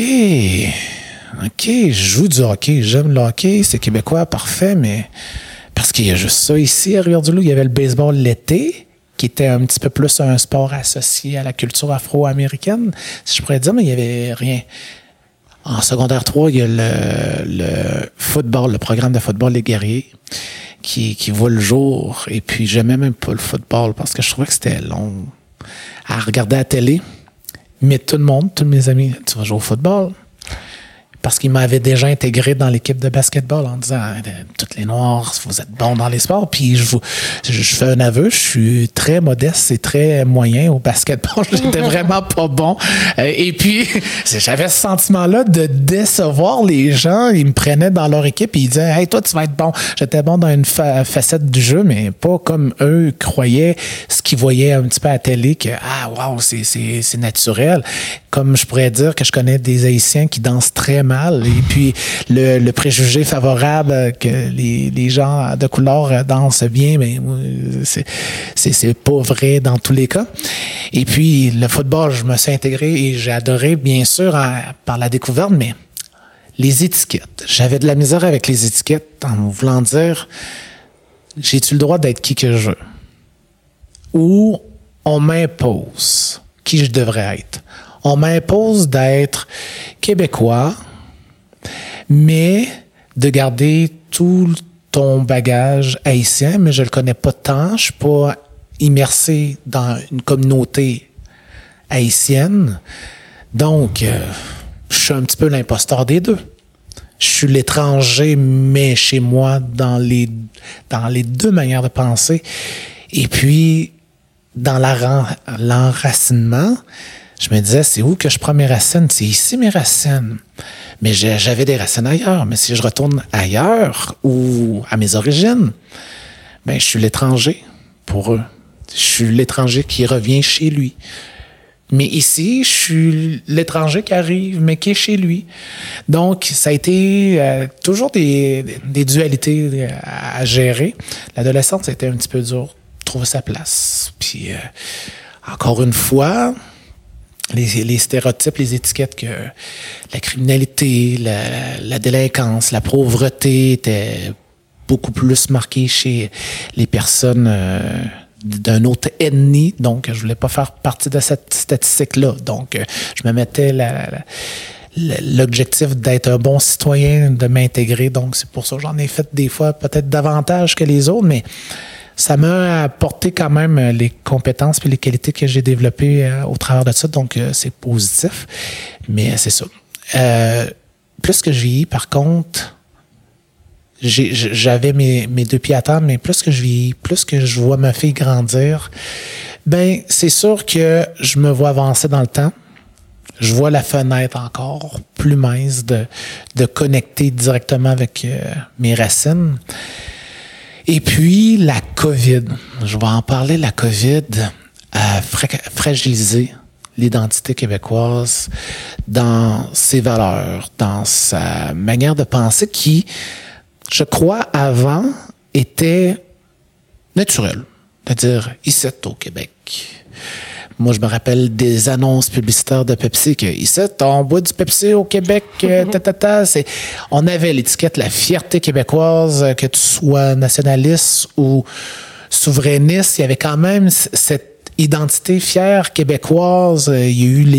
je joue du hockey, j'aime le hockey, c'est québécois, parfait, mais... Parce qu'il y a juste ça ici à Rivière-du-Loup. Il y avait le baseball l'été, qui était un petit peu plus un sport associé à la culture afro-américaine, si je pourrais dire, mais il n'y avait rien. En secondaire 3, il y a le football, le programme de football Les Guerriers, qui voit le jour. Et puis, j'aimais même pas le football parce que je trouvais que c'était long à regarder à la télé. Mais tout le monde, tous mes amis, tu vas jouer au football. Parce qu'il m'avait déjà intégré dans l'équipe de basketball en disant « Toutes les Noirs, vous êtes bons dans les sports. » Puis je fais un aveu, je suis très modeste et très moyen au basketball. J'étais vraiment pas bon. Et puis, j'avais ce sentiment-là de décevoir les gens. Ils me prenaient dans leur équipe et ils disaient « Hey, toi, tu vas être bon. » J'étais bon dans une facette du jeu, mais pas comme eux croyaient ce qu'ils voyaient un petit peu à la télé, que « Ah, wow, c'est naturel. » Comme je pourrais dire que je connais des Haïtiens qui dansent très mal. Et puis, le préjugé favorable que les gens de couleur dansent bien, mais c'est pas vrai dans tous les cas. Et puis, le football, je me suis intégré et j'ai adoré, bien sûr, par la découverte, mais les étiquettes. J'avais de la misère avec les étiquettes en voulant dire, j'ai-tu le droit d'être qui que je veux? Ou on m'impose qui je devrais être. On m'impose d'être québécois, mais de garder tout ton bagage haïtien, mais je le connais pas tant, je suis pas immersé dans une communauté haïtienne. Donc, je suis un petit peu l'imposteur des deux. Je suis l'étranger, mais chez moi, dans les deux manières de penser. Et puis, dans l'enracinement, je me disais, c'est où que je prends mes racines? C'est ici mes racines. Mais j'avais des racines ailleurs. Mais si je retourne ailleurs ou à mes origines, ben je suis l'étranger pour eux. Je suis l'étranger qui revient chez lui. Mais ici, je suis l'étranger qui arrive, mais qui est chez lui. Donc, ça a été toujours des dualités à gérer. L'adolescence, c'était un petit peu dur de trouver sa place. Puis, encore une fois... Les stéréotypes, les étiquettes que la criminalité, la délinquance, la pauvreté étaient beaucoup plus marquées chez les personnes d'un autre ethnie. Donc, je voulais pas faire partie de cette statistique-là. Donc, je me mettais l'objectif d'être un bon citoyen, de m'intégrer. Donc, c'est pour ça que j'en ai fait des fois peut-être davantage que les autres, mais ça m'a apporté quand même les compétences et les qualités que j'ai développées au travers de ça. Donc, c'est positif. Mais c'est ça. Plus que je vieillis, par contre, j'avais mes deux pieds à terre, mais plus que je vieillis, plus que je vois ma fille grandir, ben c'est sûr que je me vois avancer dans le temps. Je vois la fenêtre encore plus mince de connecter directement avec mes racines. Et puis, la COVID. Je vais en parler. La COVID a fragilisé l'identité québécoise dans ses valeurs, dans sa manière de penser qui, je crois, avant, était naturelle. C'est-à-dire, ici, au Québec. Moi, je me rappelle des annonces publicitaires de Pepsi que ici, on boit du Pepsi au Québec, on avait l'étiquette la fierté québécoise, que tu sois nationaliste ou souverainiste, il y avait quand même cette identité fière québécoise. Il y a eu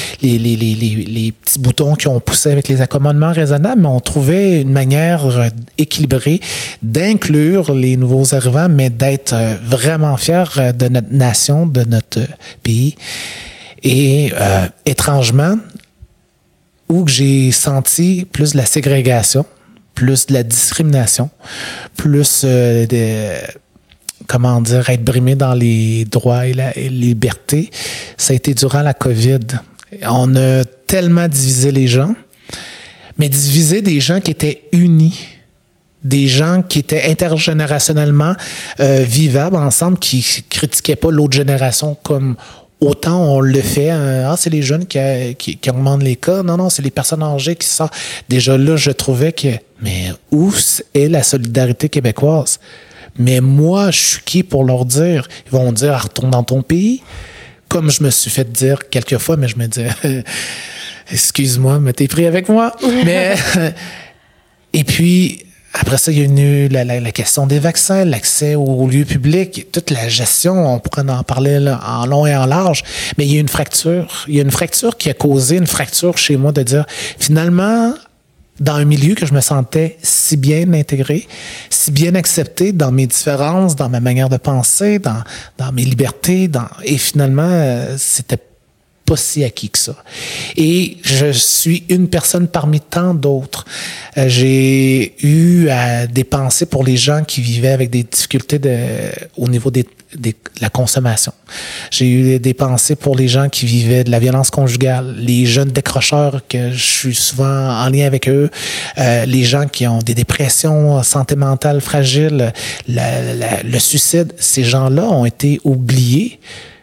les petits boutons qui ont poussé avec les accommodements raisonnables, mais on trouvait une manière équilibrée d'inclure les nouveaux arrivants, mais d'être vraiment fiers de notre nation, de notre pays. Et étrangement, où j'ai senti plus de la ségrégation, plus de la discrimination, plus être brimé dans les droits et les libertés, ça a été durant la COVID. On a tellement divisé les gens, mais divisé des gens qui étaient unis, des gens qui étaient intergénérationnellement vivables ensemble, qui critiquaient pas l'autre génération comme autant on le fait, c'est les jeunes qui augmentent les cas. Non, c'est les personnes âgées qui sortent. Déjà là, je trouvais que, mais où est la solidarité québécoise? Mais moi, je suis qui pour leur dire? Ils vont dire, retourne dans ton pays. Comme je me suis fait dire quelques fois, mais je me dis, excuse-moi, mais t'es pris avec moi. Mais, et puis, après ça, il y a eu la question des vaccins, l'accès aux lieux publics, toute la gestion, on pourrait en parler là, en long et en large, mais il y a une fracture. Il y a une fracture qui a causé une fracture chez moi de dire, finalement, dans un milieu que je me sentais si bien intégré, si bien accepté dans mes différences, dans ma manière de penser, dans mes libertés, et finalement, c'était pas si acquis que ça. Et je suis une personne parmi tant d'autres. J'ai eu des pensées pour les gens qui vivaient avec des difficultés au niveau de la consommation. J'ai eu des pensées pour les gens qui vivaient de la violence conjugale, les jeunes décrocheurs que je suis souvent en lien avec eux, les gens qui ont des dépressions, santé mentale fragile, le suicide. Ces gens-là ont été oubliés.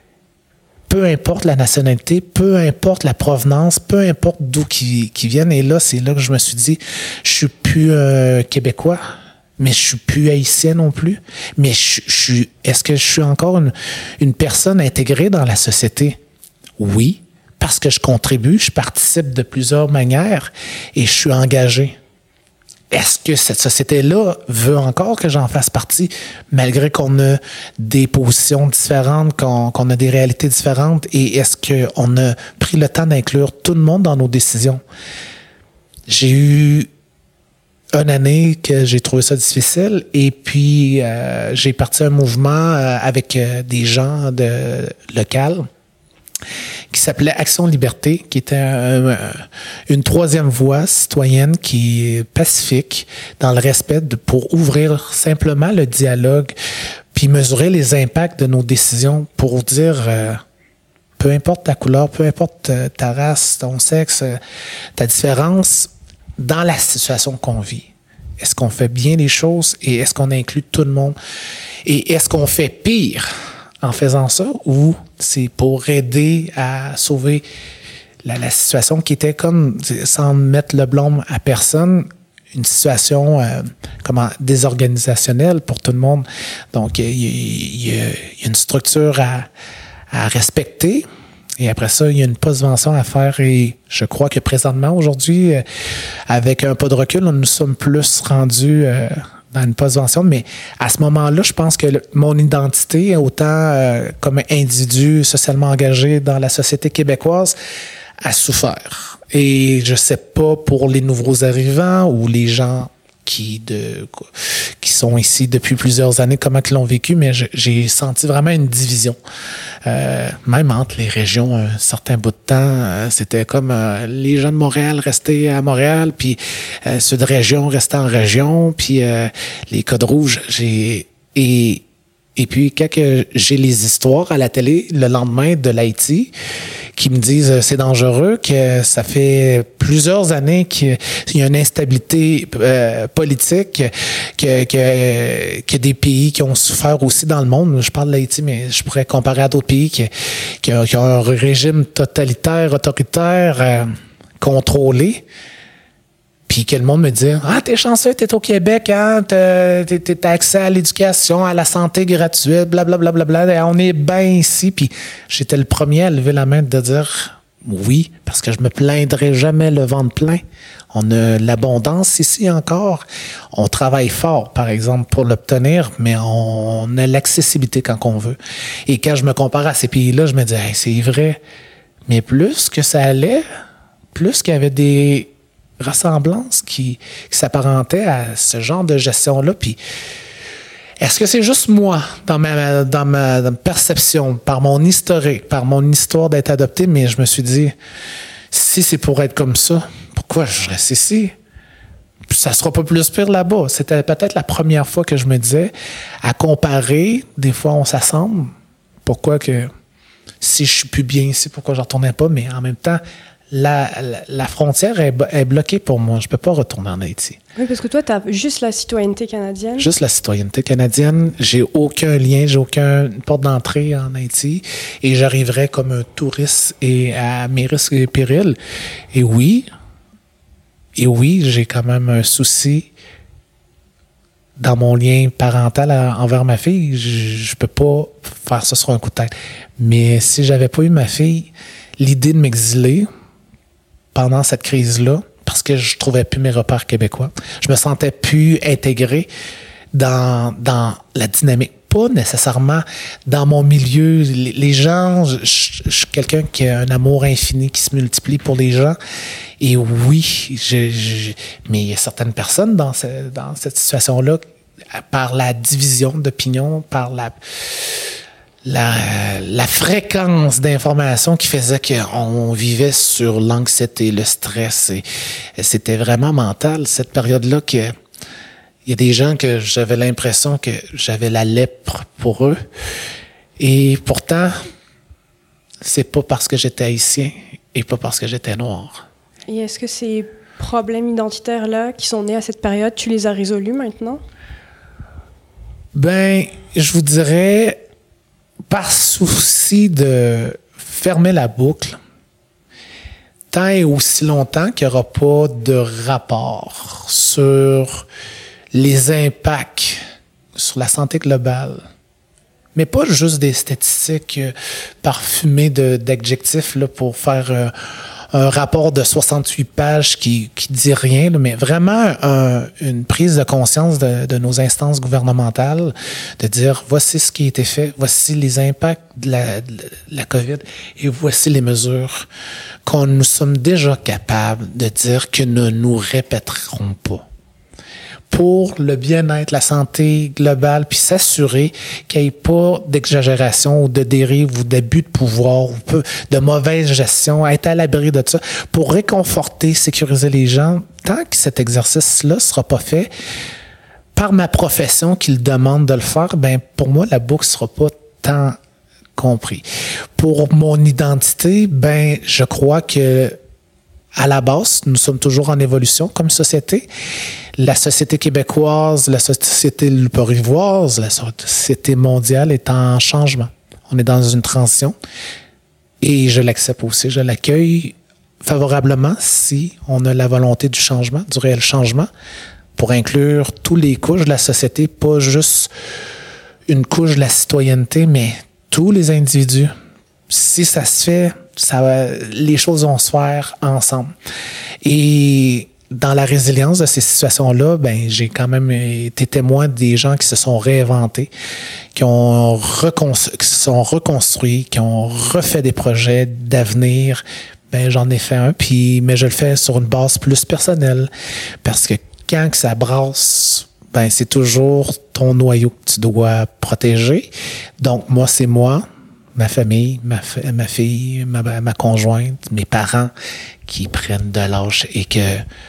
Peu importe la nationalité, peu importe la provenance, peu importe d'où qui viennent. Et là, c'est là que je me suis dit, je suis plus Québécois, mais je suis plus haïtien non plus. Mais est-ce que je suis encore une personne intégrée dans la société? Oui, parce que je contribue, je participe de plusieurs manières et je suis engagé. Est-ce que cette société-là veut encore que j'en fasse partie, malgré qu'on a des positions différentes, qu'on a des réalités différentes? Et est-ce qu'on a pris le temps d'inclure tout le monde dans nos décisions? J'ai eu une année que j'ai trouvé ça difficile et puis j'ai parti un mouvement avec des gens locaux qui s'appelait Action Liberté, qui était une troisième voie citoyenne qui est pacifique, dans le respect pour ouvrir simplement le dialogue, puis mesurer les impacts de nos décisions pour dire, peu importe ta couleur, peu importe ta race, ton sexe, ta différence, dans la situation qu'on vit. Est-ce qu'on fait bien les choses et est-ce qu'on inclut tout le monde? Et est-ce qu'on fait pire en faisant ça ou c'est pour aider à sauver la situation qui était comme, sans mettre le blâme à personne, une situation désorganisationnelle pour tout le monde. Donc, il y a une structure à respecter. Et après ça, il y a une postvention à faire et je crois que présentement, aujourd'hui, avec un pas de recul, nous sommes plus rendus dans une postvention. Mais à ce moment-là, je pense que mon identité, autant comme individu socialement engagé dans la société québécoise, a souffert. Et je sais pas pour les nouveaux arrivants ou les gens qui sont ici depuis plusieurs années, comment ils l'ont vécu, mais j'ai senti vraiment une division. Même entre les régions, un certain bout de temps, c'était comme les gens de Montréal restaient à Montréal, puis ceux de région restaient en région, puis les codes rouges, et puis, quand j'ai les histoires à la télé le lendemain de l'Haïti qui me disent c'est dangereux, que ça fait plusieurs années qu'il y a une instabilité politique, que des pays qui ont souffert aussi dans le monde. Je parle de l'Haïti, mais je pourrais comparer à d'autres pays qui ont un régime totalitaire, autoritaire, contrôlé. Puis que le monde me dit « Ah, t'es chanceux, t'es au Québec, hein, t'as accès à l'éducation, à la santé gratuite, blablabla, on est bien ici. » Puis j'étais le premier à lever la main de dire « Oui, parce que je me plaindrai jamais le ventre plein. On a l'abondance ici encore. On travaille fort, par exemple, pour l'obtenir, mais on a l'accessibilité quand on veut. » Et quand je me compare à ces pays-là, je me dis hey, « C'est vrai. » Mais plus que ça allait, plus qu'il y avait des ressemblances qui s'apparentaient à ce genre de gestion-là. Puis, est-ce que c'est juste moi, dans ma perception, par mon historique, par mon histoire d'être adopté, mais je me suis dit, si c'est pour être comme ça, pourquoi je reste ici? Ça sera pas plus pire là-bas. C'était peut-être la première fois que je me disais, à comparer, des fois on s'assemble. Pourquoi que, si je suis plus bien ici, pourquoi je retournais pas? Mais en même temps, la frontière est bloquée pour moi. Je peux pas retourner en Haïti. Oui, parce que toi, tu as juste la citoyenneté canadienne. Juste la citoyenneté canadienne. J'ai aucun lien, j'ai aucune porte d'entrée en Haïti. Et j'arriverai comme un touriste et à mes risques et périls. Et oui, j'ai quand même un souci dans mon lien parental envers ma fille. Je peux pas faire ça sur un coup de tête. Mais si j'avais pas eu ma fille, l'idée de m'exiler pendant cette crise-là, parce que je trouvais plus mes repères québécois, je me sentais plus intégré dans la dynamique. Pas nécessairement dans mon milieu. Les gens, je suis quelqu'un qui a un amour infini qui se multiplie pour les gens. Et oui, mais il y a certaines personnes dans cette situation-là, par la division d'opinion, par la fréquence d'informations qui faisait qu'on vivait sur l'anxiété, le stress. Et c'était vraiment mental, cette période-là, que il y a des gens que j'avais l'impression que j'avais la lèpre pour eux. Et pourtant, c'est pas parce que j'étais haïtien et pas parce que j'étais noir. Et est-ce que ces problèmes identitaires-là qui sont nés à cette période, tu les as résolus maintenant? Ben, je vous dirais, par souci de fermer la boucle, tant et aussi longtemps qu'il n'y aura pas de rapport sur les impacts sur la santé globale, mais pas juste des statistiques parfumées d'adjectifs là, pour faire un rapport de 68 pages qui dit rien, là, mais vraiment une prise de conscience de nos instances gouvernementales, de dire voici ce qui a été fait, voici les impacts de la COVID et voici les mesures qu'on nous sommes déjà capables de dire que ne nous répéterons pas. Pour le bien-être, la santé globale, puis s'assurer qu'il n'y ait pas d'exagération ou de dérive ou d'abus de pouvoir ou de mauvaise gestion, être à l'abri de ça, pour réconforter, sécuriser les gens, tant que cet exercice-là ne sera pas fait par ma profession qui le demande de le faire, ben pour moi, la boucle ne sera pas tant compris. Pour mon identité, ben je crois que à la base, nous sommes toujours en évolution comme société. La société québécoise, la société luparivoise, la société mondiale est en changement. On est dans une transition et je l'accepte aussi. Je l'accueille favorablement si on a la volonté du changement, du réel changement, pour inclure tous les couches de la société, pas juste une couche de la citoyenneté, mais tous les individus. Si ça se fait, les choses vont se faire ensemble. Et dans la résilience de ces situations-là, ben j'ai quand même été témoin des gens qui se sont réinventés, qui se sont reconstruits, qui ont refait des projets d'avenir. Ben j'en ai fait un, mais je le fais sur une base plus personnelle, parce que quand que ça brasse, ben c'est toujours ton noyau que tu dois protéger. Donc moi, c'est moi, ma famille, ma fille, ma conjointe, mes parents qui prennent de l'âge. Et que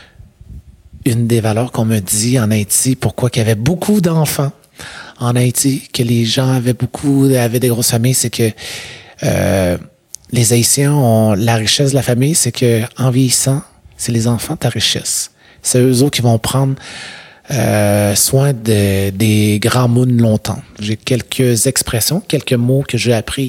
une des valeurs qu'on me dit en Haïti, pourquoi qu'il y avait beaucoup d'enfants en Haïti, que les gens avaient des grosses familles, c'est que les Haïtiens ont la richesse de la famille, c'est que en vieillissant, c'est les enfants ta richesse. C'est eux autres qui vont prendre soin des grands mots longtemps. J'ai quelques expressions, quelques mots que j'ai appris,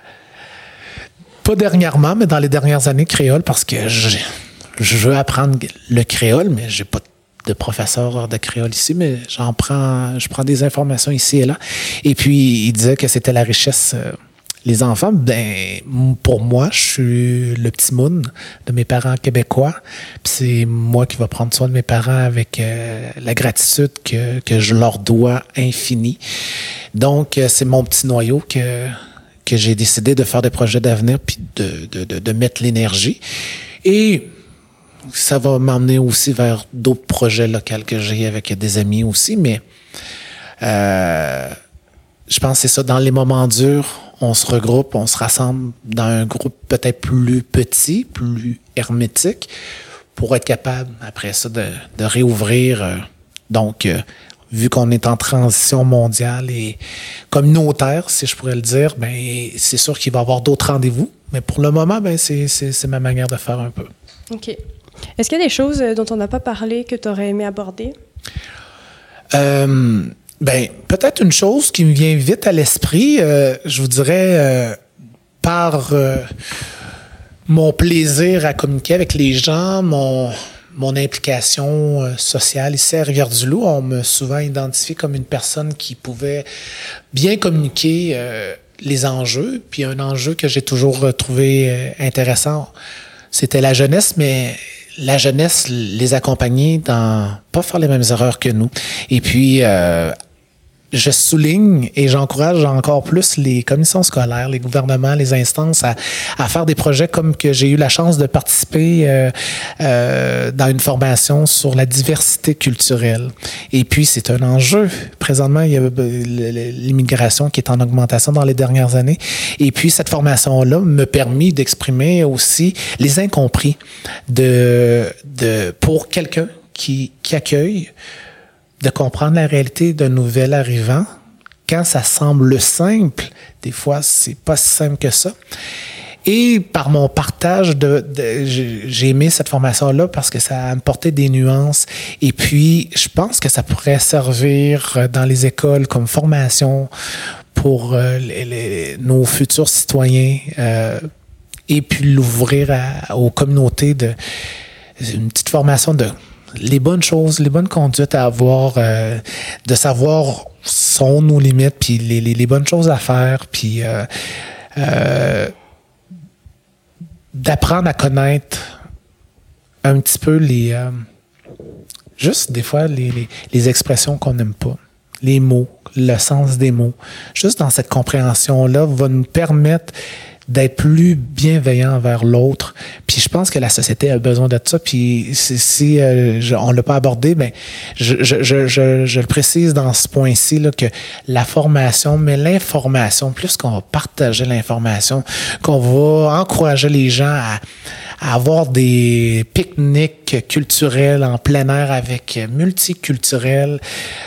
pas dernièrement, mais dans les dernières années, créole, parce que je veux apprendre le créole, mais j'ai pas de professeur de créole ici, mais je prends des informations ici et là. Et puis, il disait que c'était la richesse. Les enfants, ben pour moi, je suis le petit moon de mes parents québécois. Puis c'est moi qui vais prendre soin de mes parents avec la gratitude que je leur dois infinie. Donc, c'est mon petit noyau que j'ai décidé de faire des projets d'avenir puis de mettre l'énergie. Et ça va m'emmener aussi vers d'autres projets locaux que j'ai avec des amis aussi. Mais je pense que c'est ça, dans les moments durs, on se regroupe, on se rassemble dans un groupe peut-être plus petit, plus hermétique, pour être capable, après ça, de réouvrir. Donc, vu qu'on est en transition mondiale et communautaire, si je pourrais le dire, ben c'est sûr qu'il va y avoir d'autres rendez-vous. Mais pour le moment, ben c'est ma manière de faire un peu. OK. Est-ce qu'il y a des choses dont on n'a pas parlé que tu aurais aimé aborder? Ben, peut-être une chose qui me vient vite à l'esprit, je vous dirais, par mon plaisir à communiquer avec les gens, mon implication sociale ici à Rivière-du-Loup, on m'a souvent identifié comme une personne qui pouvait bien communiquer les enjeux. Puis un enjeu que j'ai toujours trouvé intéressant, c'était la jeunesse, mais la jeunesse, les accompagner dans pas faire les mêmes erreurs que nous. Et puis, je souligne et j'encourage encore plus les commissions scolaires, les gouvernements, les instances à faire des projets comme que j'ai eu la chance de participer dans une formation sur la diversité culturelle. Et puis, c'est un enjeu. Présentement, il y a l'immigration qui est en augmentation dans les dernières années. Et puis, cette formation-là me permet d'exprimer aussi les incompris pour quelqu'un qui accueille, de comprendre la réalité d'un nouvel arrivant. Quand ça semble simple, des fois, c'est pas si simple que ça. Et par mon partage, j'ai aimé cette formation-là parce que ça a apporté des nuances. Et puis, je pense que ça pourrait servir dans les écoles comme formation pour nos futurs citoyens et puis l'ouvrir aux communautés une petite formation de les bonnes choses, les bonnes conduites à avoir, de savoir sont nos limites, puis les bonnes choses à faire, puis d'apprendre à connaître un petit peu juste des fois les expressions qu'on n'aime pas, les mots, le sens des mots. Juste dans cette compréhension-là va nous permettre d'être plus bienveillant envers l'autre. Puis je pense que la société a besoin de ça. Puis si on l'a pas abordé, ben je le précise dans ce point-ci là, que la formation, mais l'information, plus qu'on va partager l'information, qu'on va encourager les gens à avoir des pique-niques culturels en plein air avec multiculturels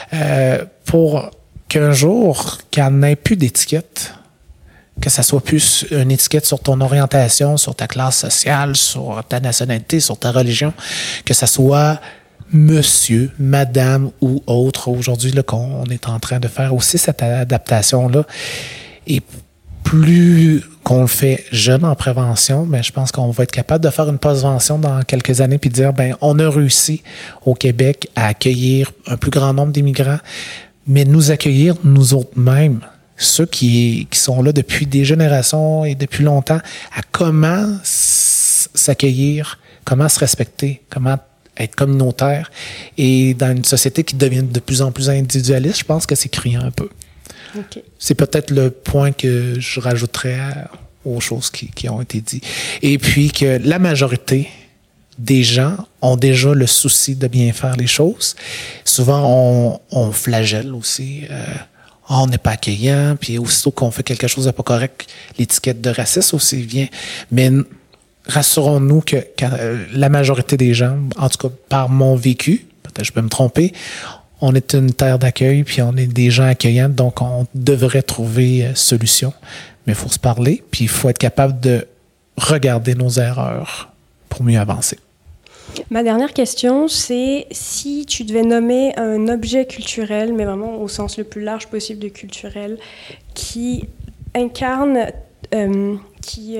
pour qu'un jour, qu'il n'y en ait plus d'étiquette, que ça soit plus une étiquette sur ton orientation, sur ta classe sociale, sur ta nationalité, sur ta religion, que ça soit monsieur, madame ou autre. Aujourd'hui, là, qu'on est en train de faire aussi cette adaptation-là. Et plus qu'on le fait jeune en prévention, ben, je pense qu'on va être capable de faire une postvention dans quelques années puis dire, ben, on a réussi au Québec à accueillir un plus grand nombre d'immigrants, mais nous accueillir nous autres mêmes. Ceux qui sont là depuis des générations et depuis longtemps, à comment s'accueillir, comment se respecter, comment être communautaire. Et dans une société qui devient de plus en plus individualiste, je pense que c'est criant un peu. Okay. C'est peut-être le point que je rajouterais aux choses qui ont été dites. Et puis que la majorité des gens ont déjà le souci de bien faire les choses. Souvent, on flagelle aussi. On n'est pas accueillant, puis aussitôt qu'on fait quelque chose de pas correct, l'étiquette de racisme aussi vient. Mais rassurons-nous que la majorité des gens, en tout cas par mon vécu, peut-être je peux me tromper, on est une terre d'accueil, puis on est des gens accueillants, donc on devrait trouver solution. Mais il faut se parler, puis il faut être capable de regarder nos erreurs pour mieux avancer. Ma dernière question, c'est si tu devais nommer un objet culturel, mais vraiment au sens le plus large possible de culturel, qui incarne, qui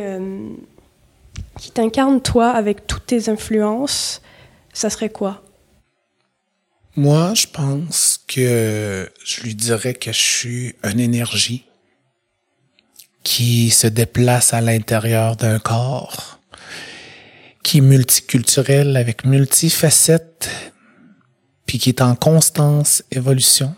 t'incarne toi avec toutes tes influences, ça serait quoi? Moi, je pense que je lui dirais que je suis une énergie qui se déplace à l'intérieur d'un corps, qui est multiculturel avec multifacettes, puis qui est en constante évolution.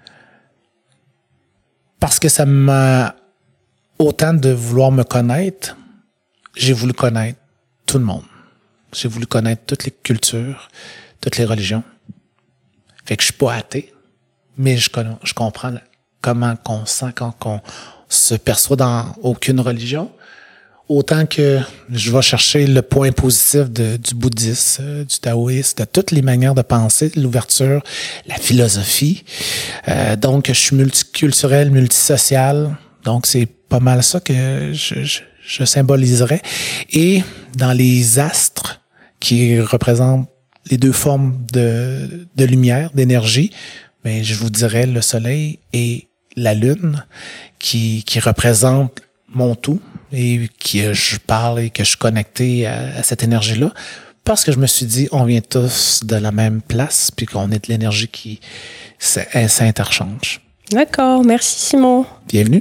Parce que ça m'a, autant de vouloir me connaître, j'ai voulu connaître tout le monde. J'ai voulu connaître toutes les cultures, toutes les religions. Fait que je suis pas athée, mais je comprends comment on sent quand on se perçoit dans aucune religion. autant que je vais chercher le point positif du bouddhisme, du taoïsme, de toutes les manières de penser, de l'ouverture, la philosophie. Donc, je suis multiculturel, multisocial. Donc, c'est pas mal ça que je symboliserais. Et dans les astres qui représentent les deux formes de lumière, d'énergie, ben, je vous dirais le soleil et la lune qui représentent mon tout et qui je parle et que je suis connecté à cette énergie-là parce que je me suis dit, on vient tous de la même place puis qu'on est de l'énergie qui s'interchange. D'accord, merci Simon. Bienvenue.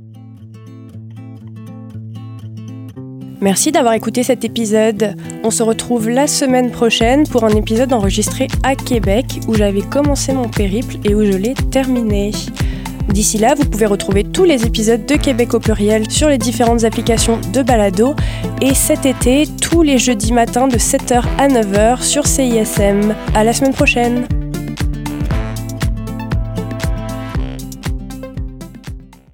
Merci d'avoir écouté cet épisode. On se retrouve la semaine prochaine pour un épisode enregistré à Québec où j'avais commencé mon périple et où je l'ai terminé. D'ici là, vous pouvez retrouver tous les épisodes de Québec au pluriel sur les différentes applications de balado et cet été, tous les jeudis matins de 7h à 9h sur CISM. À la semaine prochaine!